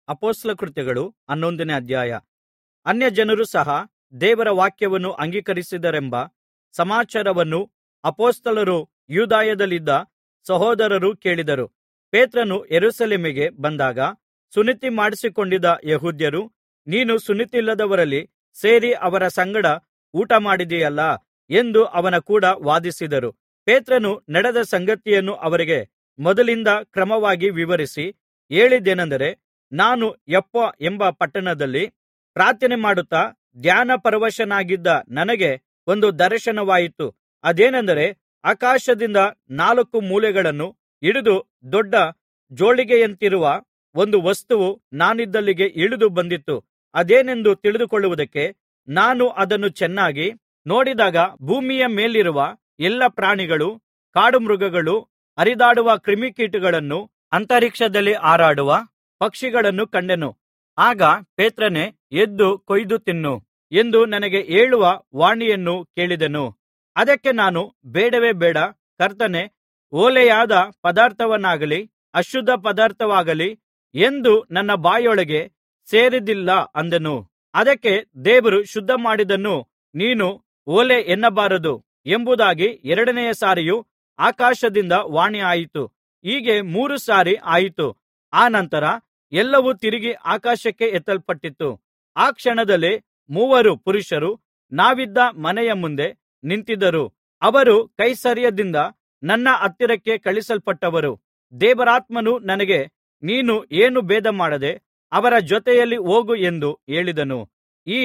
ಅಪೊಸ್ತಲ ಕೃತ್ಯಗಳು 11ನೇ ಅಧ್ಯಾಯ. ಅನ್ಯಜನರು ಸಹ ದೇವರ ವಾಕ್ಯವನ್ನು ಅಂಗೀಕರಿಸಿದರೆಂಬ ಸಮಾಚಾರವನ್ನು ಅಪೊಸ್ತಲರೂ ಯೂದಾಯದಲ್ಲಿದ್ದ ಸಹೋದರರೂ ಕೇಳಿದರು. ಪೇತ್ರನು ಯೆರೂಸಲೇಮಿಗೆ ಬಂದಾಗ ಸುನ್ನತಿ ಮಾಡಿಸಿಕೊಂಡಿದ್ದ ಯೆಹೂದ್ಯರು, ನೀನು ಸುನ್ನತಿಯಿಲ್ಲದವರಲ್ಲಿ ಸೇರಿ ಅವರ ಸಂಗಡ ಊಟಮಾಡಿದೆಯಲ್ಲಾ ಎಂದು ಅವನ ಕೂಡ ವಾದಿಸಿದರು. ಪೇತ್ರನು ನಡೆದ ಸಂಗತಿಯನ್ನು ಅವರಿಗೆ ಮೊದಲಿಂದ ಕ್ರಮವಾಗಿ ವಿವರಿಸಿ ಹೇಳಿದ್ದೇನೆಂದರೆ, ನಾನು ಯೊಪ್ಪ ಎಂಬ ಪಟ್ಟಣದಲ್ಲಿ ಪ್ರಾರ್ಥನೆ ಮಾಡುತ್ತಾ ಧ್ಯಾನಪರವಶನಾಗಿದ್ದ ನನಗೆ ಒಂದು ದರ್ಶನವಾಯಿತು. ಅದೇನೆಂದರೆ, ಆಕಾಶದಿಂದ 4 ಮೂಲೆಗಳನ್ನು ಹಿಡಿದು ದೊಡ್ಡ ಜೋಳಿಗೆಯಂತಿರುವ ಒಂದು ವಸ್ತುವು ನಾನಿದ್ದಲ್ಲಿಗೆ ಇಳಿದು ಬಂದಿತು. ಅದೇನೆಂದು ತಿಳಿದುಕೊಳ್ಳುವುದಕ್ಕೆ ನಾನು ಅದನ್ನು ಚೆನ್ನಾಗಿ ನೋಡಿದಾಗ, ಭೂಮಿಯ ಮೇಲಿರುವ ಎಲ್ಲಾ ಪ್ರಾಣಿಗಳು, ಕಾಡುಮೃಗಗಳು, ಹರಿದಾಡುವ ಕ್ರಿಮಿಕೀಟಗಳನ್ನೂ ಅಂತರಿಕ್ಷದಲ್ಲಿ ಹಾರಾಡುವ ಪಕ್ಷಿಗಳನ್ನೂ ಕಂಡೆನು. ಆಗ ಪೇತ್ರನೇ, ಎದ್ದು ಕೊಯ್ದು ತಿನ್ನು ಎಂದು ನನಗೆ ಹೇಳುವ ವಾಣಿಯನ್ನು ಕೇಳಿದೆನು. ಅದಕ್ಕೆ ನಾನು, ಬೇಡವೇ ಬೇಡ ಕರ್ತನೇ, ಹೊಲೆಯಾದ ಪದಾರ್ಥವನ್ನಾಗಲಿ ಅಶುದ್ಧ ಪದಾರ್ಥವಾಗಲಿ ಎಂದು ನನ್ನ ಬಾಯೊಳಗೆ ಸೇರಿದ್ದಿಲ್ಲ ಅಂದೆನು. ಅದಕ್ಕೆ ದೇವರು ಶುದ್ಧಮಾಡಿದ್ದನ್ನು ನೀನು ಹೊಲೆ ಎನ್ನಬಾರದು ಎಂಬುದಾಗಿ 2ನೆಯ ಸಾರಿಯೂ ಆಕಾಶದಿಂದ ವಾಣಿಯಾಯಿತು. ಹೀಗೆ 3 ಸಾರಿ ಆಯಿತು. ಅನಂತರ ಎಲ್ಲವೂ ತಿರುಗಿ ಆಕಾಶಕ್ಕೆ ಎತ್ತಲ್ಪಟ್ಟಿತು. ಆ ಕ್ಷಣದಲ್ಲೇ 3 ಪುರುಷರು ನಾವಿದ್ದ ಮನೆಯ ಮುಂದೆ ನಿಂತಿದ್ದರು. ಅವರು ಕೈಸರೈಯದಿಂದ ನನ್ನ ಹತ್ತಿರಕ್ಕೆ ಕಳುಹಿಸಲ್ಪಟ್ಟವರು. ದೇವರಾತ್ಮನು ನನಗೆ, ನೀನು ಏನೂ ಭೇದಮಾಡದೆ ಅವರ ಜೊತೆಯಲ್ಲಿ ಹೋಗು ಎಂದು ಹೇಳಿದನು. ಈ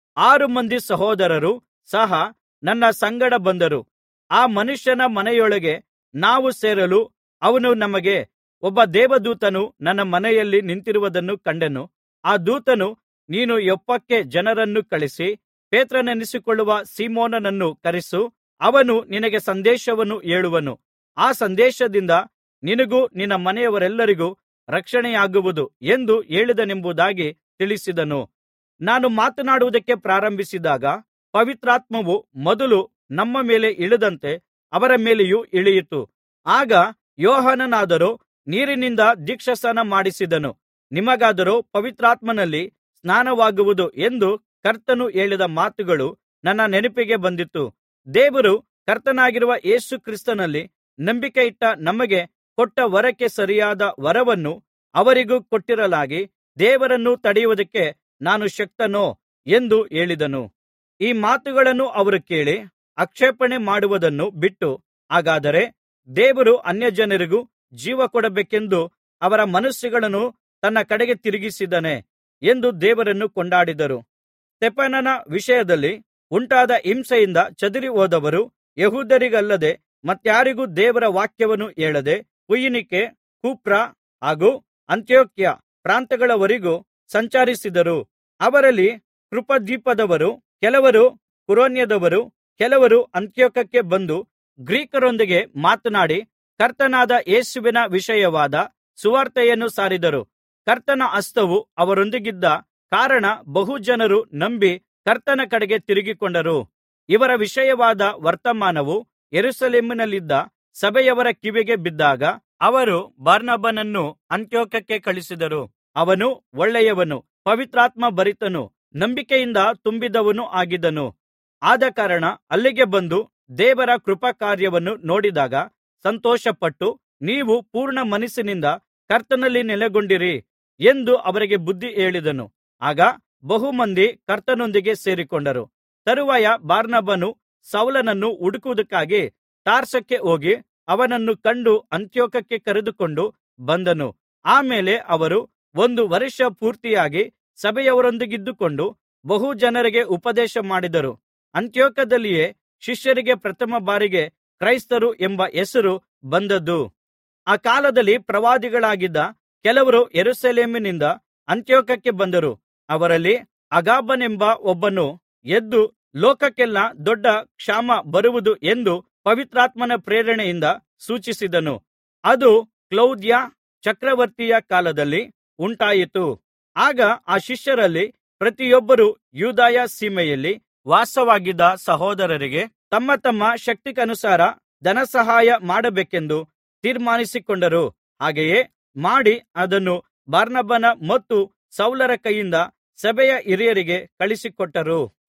6 ಮಂದಿ ಸಹೋದರರು ಸಹ ನನ್ನ ಸಂಗಡ ಬಂದರು. ಆ ಮನುಷ್ಯನ ಮನೆಯೊಳಗೆ ನಾವು ಸೇರಲು ಅವನು ನಮಗೆ, ಒಬ್ಬ ದೇವದೂತನು ನನ್ನ ಮನೆಯಲ್ಲಿ ನಿಂತಿರುವುದನ್ನು ಕಂಡೆನು. ಆ ದೂತನು, ನೀನು ಯೊಪ್ಪಕ್ಕೆ ಜನರನ್ನು ಕಳುಹಿಸಿ ಪೇತ್ರನೆನಿಸಿಕೊಳ್ಳುವ ಸೀಮೋನನನ್ನು ಕರೆಸು, ಅವನು ನಿನಗೆ ಸಂದೇಶವನ್ನು ಹೇಳುವನು. ಆ ಸಂದೇಶದಿಂದ ನಿನಗೂ ನಿನ್ನ ಮನೆಯವರೆಲ್ಲರಿಗೂ ರಕ್ಷಣೆಯಾಗುವುದು ಎಂದು ಹೇಳಿದನೆಂಬುದಾಗಿ ತಿಳಿಸಿದನು. ನಾನು ಮಾತನಾಡುವುದಕ್ಕೆ ಪ್ರಾರಂಭಿಸಿದಾಗ ಪವಿತ್ರಾತ್ಮವು ಮೊದಲು ನಮ್ಮ ಮೇಲೆ ಇಳಿದಂತೆ ಅವರ ಮೇಲೆಯೂ ಇಳಿಯಿತು. ಆಗ ಯೋಹಾನನಾದರೋ ನೀರಿನಿಂದ ದೀಕ್ಷಾಸ್ನಾನ ಮಾಡಿಸಿದನು, ನಿಮಗಾದರೋ ಪವಿತ್ರಾತ್ಮನಲ್ಲಿ ಸ್ನಾನವಾಗುವುದು ಎಂದು ಕರ್ತನು ಹೇಳಿದ ಮಾತುಗಳು ನನ್ನ ನೆನಪಿಗೆ ಬಂದಿತು. ದೇವರು ಕರ್ತನಾಗಿರುವ ಯೇಸು ಕ್ರಿಸ್ತನಲ್ಲಿ ನಂಬಿಕೆಯಿಟ್ಟ ನಮಗೆ ಕೊಟ್ಟ ವರಕ್ಕೆ ಸರಿಯಾದ ವರವನ್ನು ಅವರಿಗೂ ಕೊಟ್ಟಿರಲಾಗಿ, ದೇವರನ್ನು ತಡೆಯುವುದಕ್ಕೆ ನಾನು ಶಕ್ತನೋ ಎಂದು ಹೇಳಿದನು. ಈ ಮಾತುಗಳನ್ನು ಅವರು ಕೇಳಿ ಆಕ್ಷೇಪಣೆ ಮಾಡುವುದನ್ನು ಬಿಟ್ಟು, ಹಾಗಾದರೆ ದೇವರು ಅನ್ಯಜನರಿಗೂ ಜೀವ ಕೊಡಬೇಕೆಂದು ಅವರ ಮನಸ್ಸುಗಳನ್ನು ತನ್ನ ಕಡೆಗೆ ತಿರುಗಿಸಿದ್ದಾನೆ ಎಂದು ದೇವರನ್ನು ಕೊಂಡಾಡಿದರು. ಸ್ತೆಫನನ ವಿಷಯದಲ್ಲಿ ಉಂಟಾದ ಹಿಂಸೆಯಿಂದ ಚದರಿ ಹೋದವರು ಯೆಹೂದ್ಯರಿಗಲ್ಲದೆ ಮತ್ತಾರಿಗೂ ದೇವರ ವಾಕ್ಯವನ್ನು ಹೇಳದೆ ಫೊಯಿನಿಕೆ, ಕುಪ್ರ ಹಾಗೂ ಅಂತಿಯೋಕ್ಯ ಪ್ರಾಂತ್ಯಗಳವರೆಗೂ ಸಂಚರಿಸಿದರು. ಅವರಲ್ಲಿ ಕೃಪದ್ವೀಪದವರು ಕೆಲವರು, ಕುರೇನ್ಯದವರು ಕೆಲವರು ಅಂತಿಯೋಕ್ಯಕ್ಕೆ ಬಂದು ಗ್ರೀಕರೊಂದಿಗೆ ಮಾತನಾಡಿ ಕರ್ತನಾದ ಯೇಸುವಿನ ವಿಷಯವಾದ ಸುವಾರ್ತೆಯನ್ನು ಸಾರಿದರು. ಕರ್ತನ ಹಸ್ತವು ಅವರೊಂದಿಗಿದ್ದ ಕಾರಣ ಬಹು ಜನರು ನಂಬಿ ಕರ್ತನ ಕಡೆಗೆ ತಿರುಗಿಕೊಂಡರು. ಇವರ ವಿಷಯವಾದ ವರ್ತಮಾನವು ಯೆರೂಸಲೇಮಿನಲ್ಲಿದ್ದ ಸಭೆಯವರ ಕಿವಿಗೆ ಬಿದ್ದಾಗ ಅವರು ಬಾರ್ನಬನನ್ನು ಅಂತಿಯೋಕ್ಯಕ್ಕೆ ಕಳುಹಿಸಿದರು. ಅವನು ಒಳ್ಳೆಯವನೂ ಪವಿತ್ರಾತ್ಮ ಭರಿತನೂ ನಂಬಿಕೆಯಿಂದ ತುಂಬಿದವನೂ ಆಗಿದ್ದನು. ಆದಕಾರಣ ಅಲ್ಲಿಗೆ ಬಂದು ದೇವರ ಕೃಪಾಕಾರ್ಯವನ್ನು ನೋಡಿದಾಗ ಸಂತೋಷಪಟ್ಟು, ನೀವು ಪೂರ್ಣ ಮನಸ್ಸಿನಿಂದ ಕರ್ತನಲ್ಲಿ ನೆಲೆಗೊಂಡಿರಿ ಎಂದು ಅವರಿಗೆ ಬುದ್ಧಿ ಹೇಳಿದನು. ಆಗ ಬಹು ಮಂದಿ ಕರ್ತನೊಂದಿಗೆ ಸೇರಿಕೊಂಡರು. ತರುವಾಯ ಬಾರ್ನಬನು ಸೌಲನನ್ನು ಹುಡುಕುವುದಕ್ಕಾಗಿ ತಾರ್ಸಕ್ಕೆ ಹೋಗಿ ಅವನನ್ನು ಕಂಡು ಅಂತಿಯೋಕ್ಯಕ್ಕೆ ಕರೆದುಕೊಂಡು ಬಂದನು. ಆಮೇಲೆ ಅವರು 1 ವರ್ಷ ಪೂರ್ತಿಯಾಗಿ ಸಭೆಯವರೊಂದಿಗಿದ್ದುಕೊಂಡು ಬಹು ಜನರಿಗೆ ಉಪದೇಶ ಮಾಡಿದರು. ಅಂತಿಯೋಕ್ಯದಲ್ಲಿಯೇ ಶಿಷ್ಯರಿಗೆ ಪ್ರಥಮ ಬಾರಿಗೆ ಕ್ರೈಸ್ತರು ಎಂಬ ಹೆಸರು ಬಂದದ್ದು. ಆ ಕಾಲದಲ್ಲಿ ಪ್ರವಾದಿಗಳಾಗಿದ್ದ ಕೆಲವರು ಯೆರೂಸಲೇಮಿನಿಂದ ಅಂತಿಯೋಕ್ಯಕ್ಕೆ ಬಂದರು. ಅವರಲ್ಲಿ ಅಗಾಬನೆಂಬ ಒಬ್ಬನು ಎದ್ದು, ಲೋಕಕ್ಕೆಲ್ಲಾ ದೊಡ್ಡ ಕ್ಷಾಮ ಬರುವುದು ಎಂದು ಪವಿತ್ರಾತ್ಮನ ಪ್ರೇರಣೆಯಿಂದ ಸೂಚಿಸಿದನು. ಅದು ಕ್ಲೌದ್ಯ ಚಕ್ರವರ್ತಿಯ ಕಾಲದಲ್ಲಿ ಉಂಟಾಯಿತು. ಆಗ ಆ ಶಿಷ್ಯರಲ್ಲಿ ಪ್ರತಿಯೊಬ್ಬರೂ ಯೂದಾಯ ಸೀಮೆಯಲ್ಲಿ ವಾಸವಾಗಿದ್ದ ಸಹೋದರರಿಗೆ ತಮ್ಮ ತಮ್ಮ ಶಕ್ತಿಗನುಸಾರ ಧನಸಹಾಯ ಮಾಡಬೇಕೆಂದು ತೀರ್ಮಾನಿಸಿಕೊಂಡರು. ಹಾಗೆಯೇ ಮಾಡಿ ಅದನ್ನು ಬಾರ್ನಬನ ಮತ್ತು ಸೌಲರ ಕೈಯಿಂದ ಸಭೆಯ ಹಿರಿಯರಿಗೆ ಕಳುಹಿಸಿಕೊಟ್ಟರು.